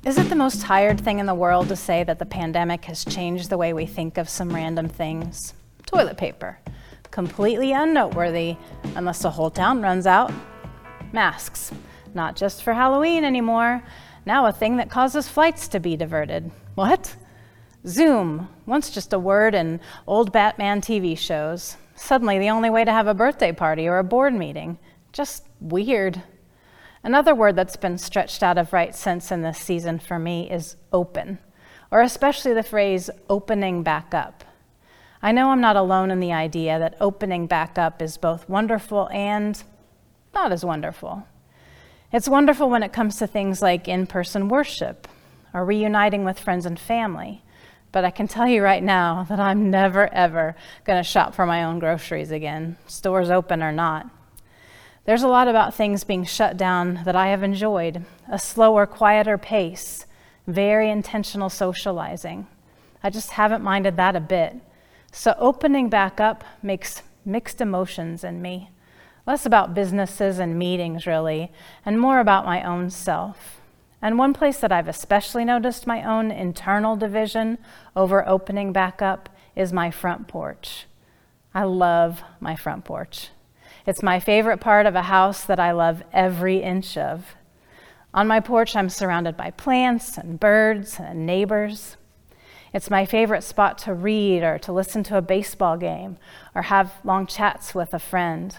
Is it the most tired thing in the world to say that the pandemic has changed the way we think of some random things? Toilet paper. Completely unnoteworthy unless the whole town runs out. Masks. Not just for Halloween anymore. Now a thing that causes flights to be diverted. What? Zoom. Once just a word in old Batman TV shows. Suddenly the only way to have a birthday party or a board meeting. Just weird. Another word that's been stretched out of right sense in this season for me is open, or especially the phrase opening back up. I know I'm not alone in the idea that opening back up is both wonderful and not as wonderful. It's wonderful when it comes to things like in-person worship or reuniting with friends and family, but I can tell you right now that I'm never, ever going to shop for my own groceries again, stores open or not. There's a lot about things being shut down that I have enjoyed, a slower, quieter pace, very intentional socializing. I just haven't minded that a bit. So opening back up makes mixed emotions in me, less about businesses and meetings really, and more about my own self. And one place that I've especially noticed my own internal division over opening back up is my front porch. I love my front porch. It's my favorite part of a house that I love every inch of. On my porch, I'm surrounded by plants and birds and neighbors. It's my favorite spot to read or to listen to a baseball game or have long chats with a friend.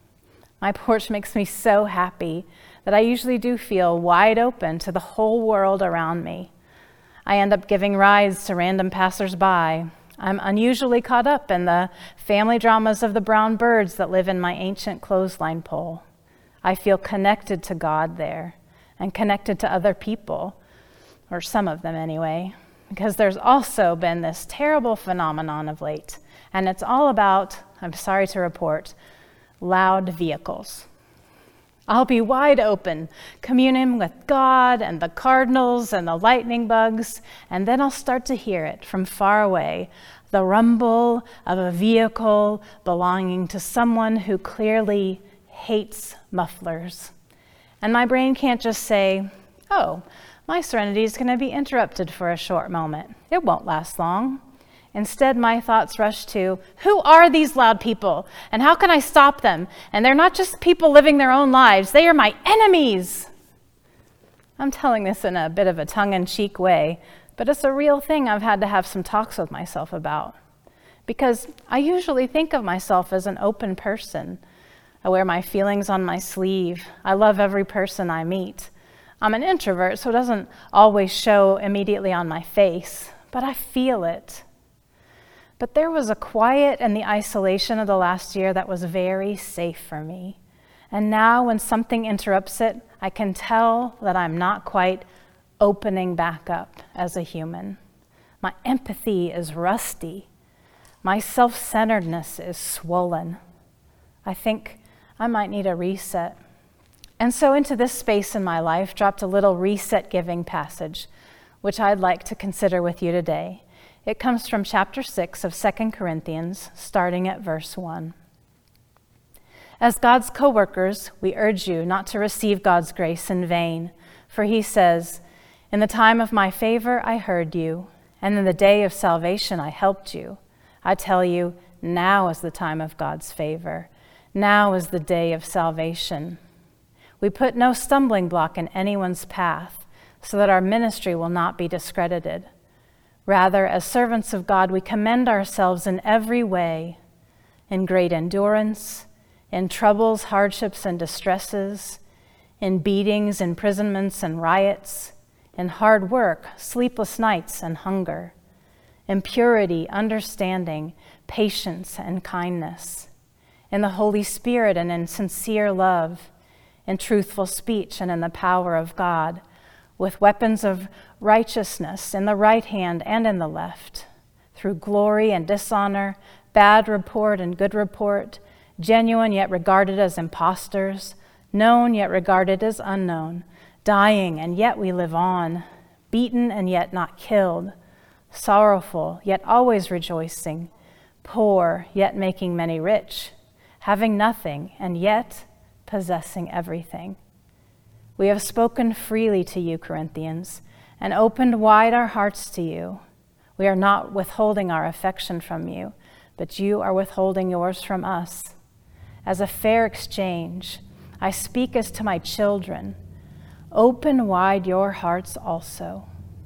My porch makes me so happy that I usually do feel wide open to the whole world around me. I end up giving rides to random passersby. I'm unusually caught up in the family dramas of the brown birds that live in my ancient clothesline pole. I feel connected to God there and connected to other people, or some of them anyway, because there's also been this terrible phenomenon of late, and it's all about, I'm sorry to report, loud vehicles. I'll be wide open, communing with God and the cardinals and the lightning bugs, and then I'll start to hear it from far away, the rumble of a vehicle belonging to someone who clearly hates mufflers. And my brain can't just say, oh, my serenity is going to be interrupted for a short moment. It won't last long. Instead, my thoughts rush to, who are these loud people? And how can I stop them? And they're not just people living their own lives. They are my enemies. I'm telling this in a bit of a tongue-in-cheek way, but it's a real thing I've had to have some talks with myself about. Because I usually think of myself as an open person. I wear my feelings on my sleeve. I love every person I meet. I'm an introvert, so it doesn't always show immediately on my face, but I feel it. But there was a quiet in the isolation of the last year that was very safe for me. And now when something interrupts it, I can tell that I'm not quite opening back up as a human. My empathy is rusty. My self-centeredness is swollen. I think I might need a reset. And so into this space in my life dropped a little reset-giving passage, which I'd like to consider with you today. It comes from chapter 6 of 2 Corinthians, starting at verse 1. As God's co-workers, we urge you not to receive God's grace in vain, for he says, in the time of my favor I heard you, and in the day of salvation I helped you. I tell you, now is the time of God's favor. Now is the day of salvation. We put no stumbling block in anyone's path, so that our ministry will not be discredited. Rather, as servants of God, we commend ourselves in every way, in great endurance, in troubles, hardships, and distresses, in beatings, imprisonments, and riots, in hard work, sleepless nights, and hunger, in purity, understanding, patience, and kindness, in the Holy Spirit and in sincere love, in truthful speech and in the power of God, with weapons of righteousness in the right hand and in the left, through glory and dishonor, bad report and good report, genuine yet regarded as impostors, known yet regarded as unknown, dying and yet we live on, beaten and yet not killed, sorrowful yet always rejoicing, poor yet making many rich, having nothing and yet possessing everything. We have spoken freely to you, Corinthians, and opened wide our hearts to you. We are not withholding our affection from you, but you are withholding yours from us. As a fair exchange, I speak as to my children. Open wide your hearts also.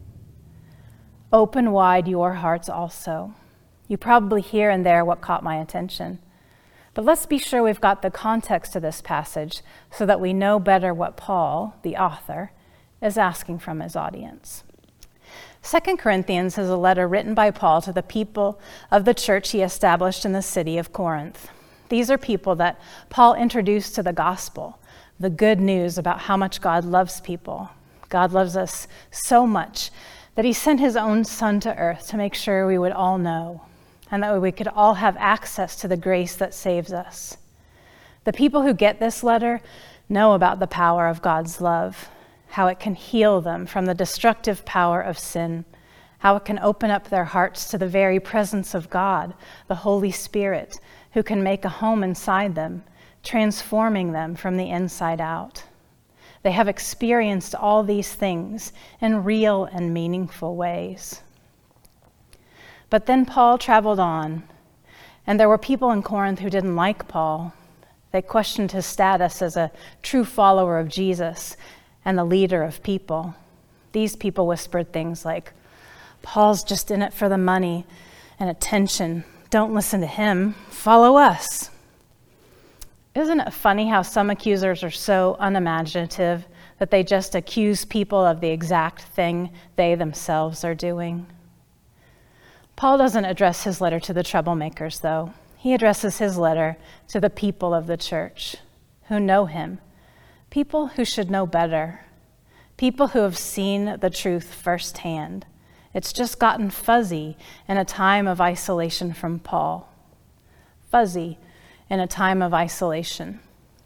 Open wide your hearts also. You probably hear and there what caught my attention. But let's be sure we've got the context of this passage so that we know better what Paul, the author, is asking from his audience. 2 Corinthians is a letter written by Paul to the people of the church he established in the city of Corinth. These are people that Paul introduced to the gospel, the good news about how much God loves people. God loves us so much that he sent his own son to earth to make sure we would all know, and that we could all have access to the grace that saves us. The people who get this letter know about the power of God's love, how it can heal them from the destructive power of sin, how it can open up their hearts to the very presence of God, the Holy Spirit, who can make a home inside them, transforming them from the inside out. They have experienced all these things in real and meaningful ways. But then Paul traveled on, and there were people in Corinth who didn't like Paul. They questioned his status as a true follower of Jesus and the leader of people. These people whispered things like, Paul's just in it for the money and attention. Don't listen to him. Follow us. Isn't it funny how some accusers are so unimaginative that they just accuse people of the exact thing they themselves are doing? Paul doesn't address his letter to the troublemakers, though. He addresses his letter to the people of the church who know him, people who should know better, people who have seen the truth firsthand. It's just gotten fuzzy in a time of isolation from Paul. Fuzzy in a time of isolation.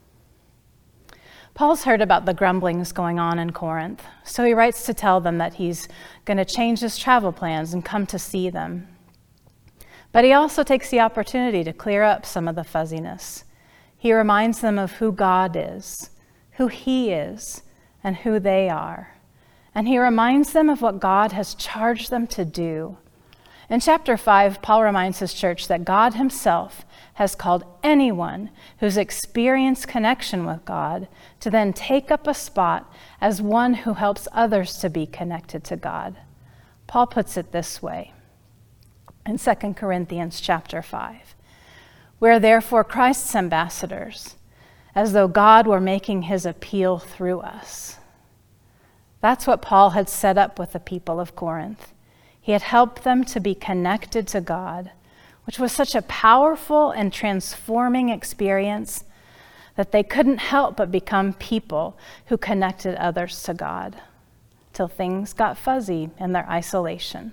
Paul's heard about the grumblings going on in Corinth, so he writes to tell them that he's going to change his travel plans and come to see them. But he also takes the opportunity to clear up some of the fuzziness. He reminds them of who God is, who he is, and who they are. And he reminds them of what God has charged them to do. In chapter 5, Paul reminds his church that God himself has called anyone who's experienced connection with God to then take up a spot as one who helps others to be connected to God. Paul puts it this way in 2 Corinthians chapter 5. We are therefore Christ's ambassadors, as though God were making his appeal through us. That's what Paul had set up with the people of Corinth. He had helped them to be connected to God, which was such a powerful and transforming experience that they couldn't help but become people who connected others to God, till things got fuzzy in their isolation.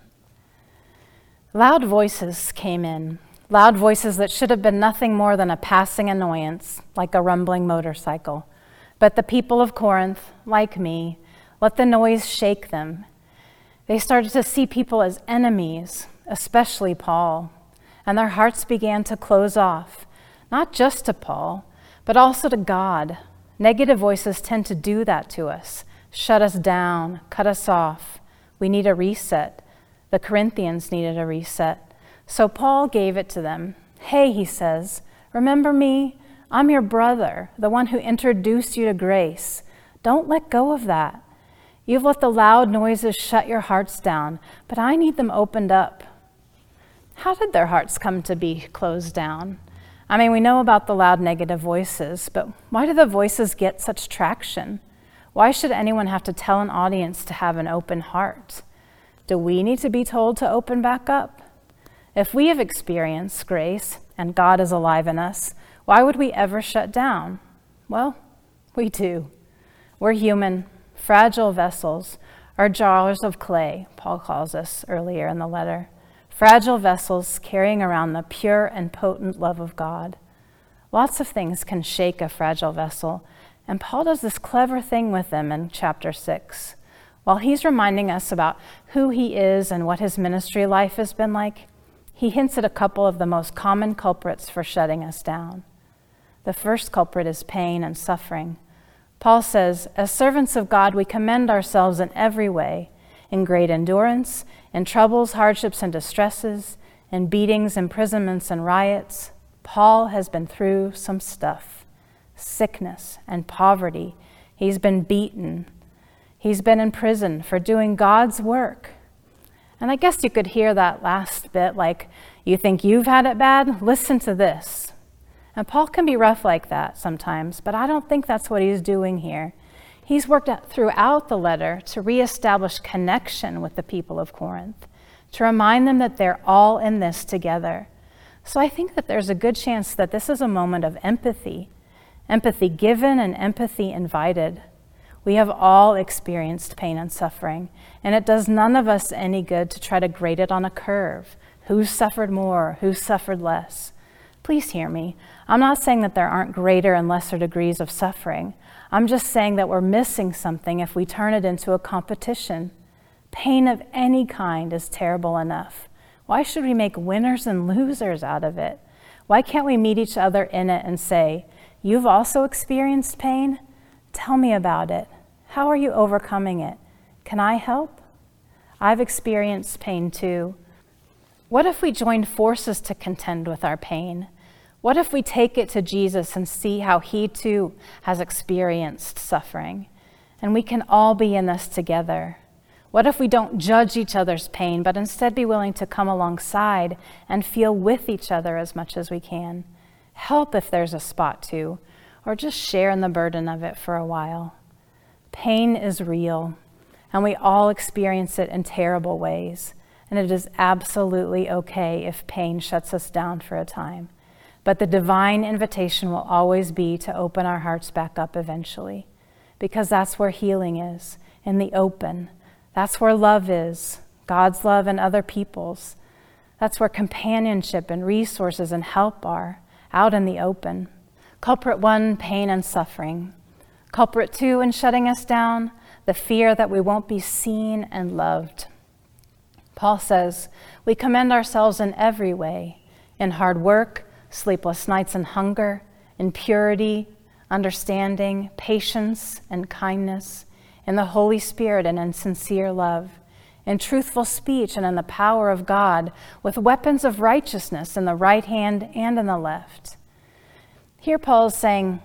Loud voices came in, loud voices that should have been nothing more than a passing annoyance, like a rumbling motorcycle. But the people of Corinth, like me, let the noise shake them. They started to see people as enemies, especially Paul, and their hearts began to close off, not just to Paul, but also to God. Negative voices tend to do that to us, shut us down, cut us off. We need a reset. The Corinthians needed a reset. So Paul gave it to them. Hey, he says, remember me? I'm your brother, the one who introduced you to grace. Don't let go of that. You've let the loud noises shut your hearts down, but I need them opened up. How did their hearts come to be closed down? I mean, we know about the loud negative voices, but why do the voices get such traction? Why should anyone have to tell an audience to have an open heart? Do we need to be told to open back up? If we have experienced grace and God is alive in us, why would we ever shut down? Well, we do. We're human, fragile vessels, or jars of clay, Paul calls us earlier in the letter. Fragile vessels carrying around the pure and potent love of God. Lots of things can shake a fragile vessel, and Paul does this clever thing with them in chapter 6. While he's reminding us about who he is and what his ministry life has been like, he hints at a couple of the most common culprits for shutting us down. The first culprit is pain and suffering. Paul says, as servants of God, we commend ourselves in every way, in great endurance, in troubles, hardships, and distresses, in beatings, imprisonments, and riots. Paul has been through some stuff. Sickness and poverty. He's been beaten. He's been in prison for doing God's work. And I guess you could hear that last bit like, you think you've had it bad? Listen to this. And Paul can be rough like that sometimes, but I don't think that's what he's doing here. He's worked throughout the letter to reestablish connection with the people of Corinth, to remind them that they're all in this together. So I think that there's a good chance that this is a moment of empathy given and empathy invited. We have all experienced pain and suffering, and it does none of us any good to try to grade it on a curve. Who's suffered more? Who's suffered less? Please hear me. I'm not saying that there aren't greater and lesser degrees of suffering. I'm just saying that we're missing something if we turn it into a competition. Pain of any kind is terrible enough. Why should we make winners and losers out of it? Why can't we meet each other in it and say, you've also experienced pain? Tell me about it. How are you overcoming it? Can I help? I've experienced pain too. What if we joined forces to contend with our pain? What if we take it to Jesus and see how he too has experienced suffering? And we can all be in this together. What if we don't judge each other's pain, but instead be willing to come alongside and feel with each other as much as we can? Help if there's a spot to, or just share in the burden of it for a while. Pain is real, and we all experience it in terrible ways, and it is absolutely okay if pain shuts us down for a time. But the divine invitation will always be to open our hearts back up eventually, because that's where healing is, in the open. That's where love is, God's love and other people's. That's where companionship and resources and help are, out in the open. Culprit 1, pain and suffering. Culprit 2, in shutting us down, the fear that we won't be seen and loved. Paul says, we commend ourselves in every way, in hard work, sleepless nights and hunger, in purity, understanding, patience, and kindness, in the Holy Spirit and in sincere love, in truthful speech and in the power of God, with weapons of righteousness in the right hand and in the left. Here Paul is saying,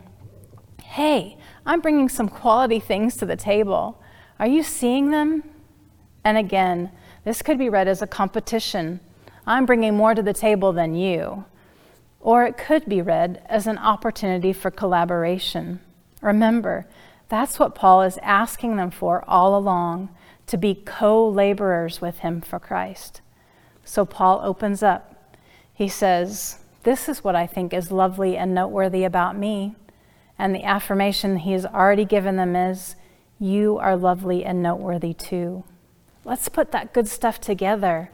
hey, I'm bringing some quality things to the table. Are you seeing them? And again, this could be read as a competition. I'm bringing more to the table than you. Or it could be read as an opportunity for collaboration. Remember, that's what Paul is asking them for all along, to be co-laborers with him for Christ. So Paul opens up. He says, this is what I think is lovely and noteworthy about me. And the affirmation he has already given them is, you are lovely and noteworthy too. Let's put that good stuff together.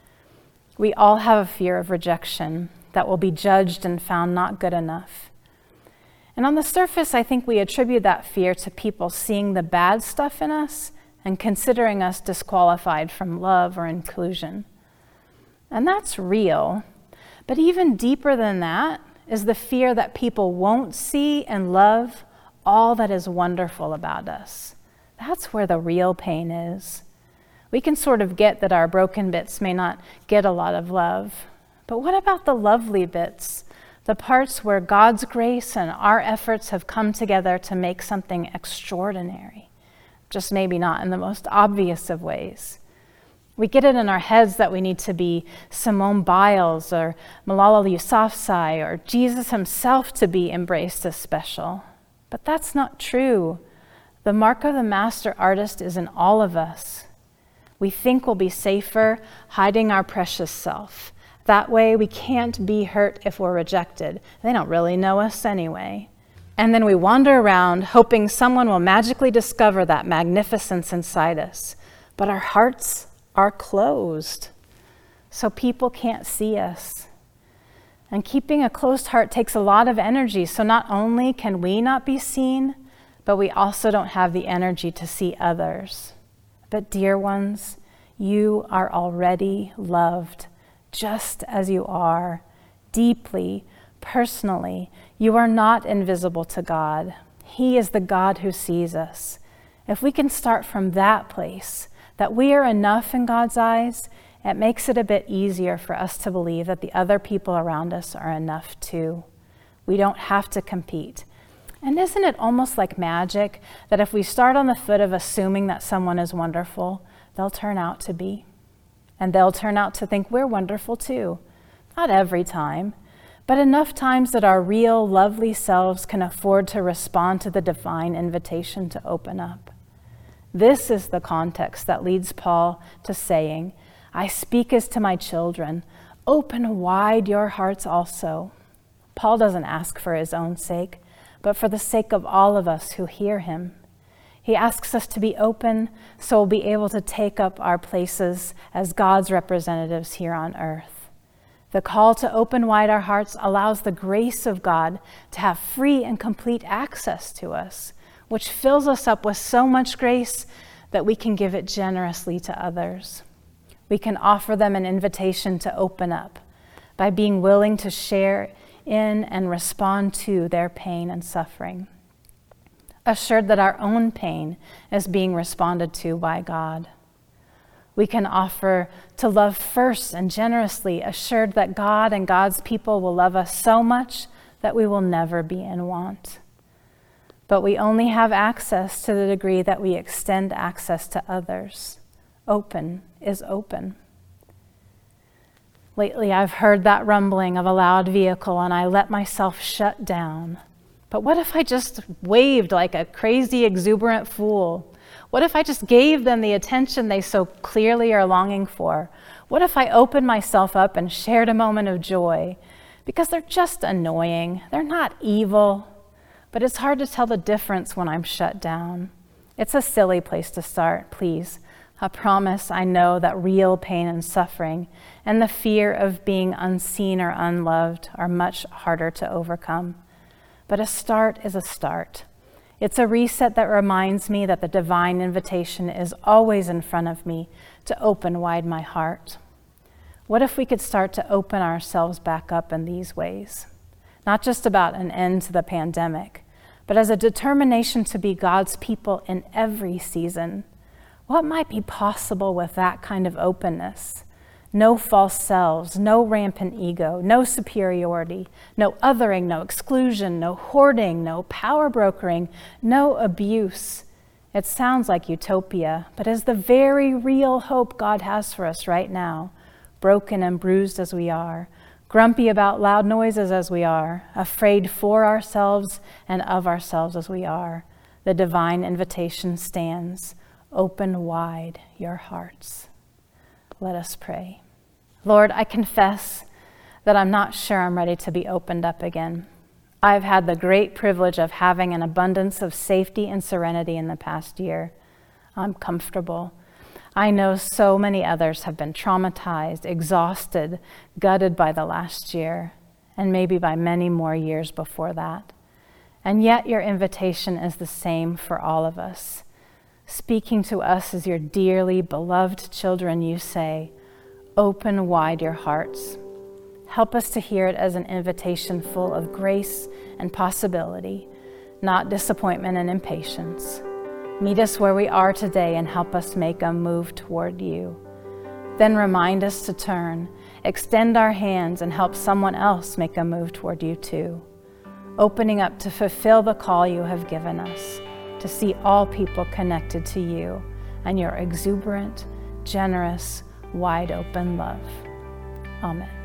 We all have a fear of rejection, that will be judged and found not good enough. And on the surface, I think we attribute that fear to people seeing the bad stuff in us and considering us disqualified from love or inclusion. And that's real. But even deeper than that is the fear that people won't see and love all that is wonderful about us. That's where the real pain is. We can sort of get that our broken bits may not get a lot of love. But what about the lovely bits? The parts where God's grace and our efforts have come together to make something extraordinary. Just maybe not in the most obvious of ways. We get it in our heads that we need to be Simone Biles or Malala Yousafzai or Jesus himself to be embraced as special. But that's not true. The mark of the master artist is in all of us. We think we'll be safer hiding our precious self. That way we can't be hurt if we're rejected. They don't really know us anyway. And then we wander around hoping someone will magically discover that magnificence inside us. But our hearts are closed, so people can't see us. And keeping a closed heart takes a lot of energy, so not only can we not be seen, but we also don't have the energy to see others. But dear ones, you are already loved, just as you are, deeply, personally. You are not invisible to God. He is the God who sees us. If we can start from that place, that we are enough in God's eyes, it makes it a bit easier for us to believe that the other people around us are enough too. We don't have to compete. And isn't it almost like magic that if we start on the foot of assuming that someone is wonderful, they'll turn out to be? And they'll turn out to think we're wonderful too. Not every time, but enough times that our real, lovely selves can afford to respond to the divine invitation to open up. This is the context that leads Paul to saying, I speak as to my children, open wide your hearts also. Paul doesn't ask for his own sake, but for the sake of all of us who hear him. He asks us to be open so we'll be able to take up our places as God's representatives here on earth. The call to open wide our hearts allows the grace of God to have free and complete access to us, which fills us up with so much grace that we can give it generously to others. We can offer them an invitation to open up by being willing to share in and respond to their pain and suffering, assured that our own pain is being responded to by God. We can offer to love first and generously, assured that God and God's people will love us so much that we will never be in want. But we only have access to the degree that we extend access to others. Open is open. Lately, I've heard that rumbling of a loud vehicle and I let myself shut down. But what if I just waved like a crazy, exuberant fool? What if I just gave them the attention they so clearly are longing for? What if I opened myself up and shared a moment of joy? Because they're just annoying. They're not evil. But it's hard to tell the difference when I'm shut down. It's a silly place to start, please. I promise I know that real pain and suffering and the fear of being unseen or unloved are much harder to overcome. But a start is a start. It's a reset that reminds me that the divine invitation is always in front of me to open wide my heart. What if we could start to open ourselves back up in these ways? Not just about an end to the pandemic, but as a determination to be God's people in every season. What might be possible with that kind of openness? No false selves, no rampant ego, no superiority, no othering, no exclusion, no hoarding, no power brokering, no abuse. It sounds like utopia, but is the very real hope God has for us right now, broken and bruised as we are, grumpy about loud noises as we are, afraid for ourselves and of ourselves as we are. The divine invitation stands. Open wide your hearts. Let us pray. Lord, I confess that I'm not sure I'm ready to be opened up again. I've had the great privilege of having an abundance of safety and serenity in the past year. I'm comfortable. I know so many others have been traumatized, exhausted, gutted by the last year, and maybe by many more years before that. And yet your invitation is the same for all of us. Speaking to us as your dearly beloved children, you say, open wide your hearts. Help us to hear it as an invitation full of grace and possibility, not disappointment and impatience. Meet us where we are today and help us make a move toward you. Then remind us to turn, extend our hands, and help someone else make a move toward you too, opening up to fulfill the call you have given us, to see all people connected to you and your exuberant, generous, wide open love. Amen.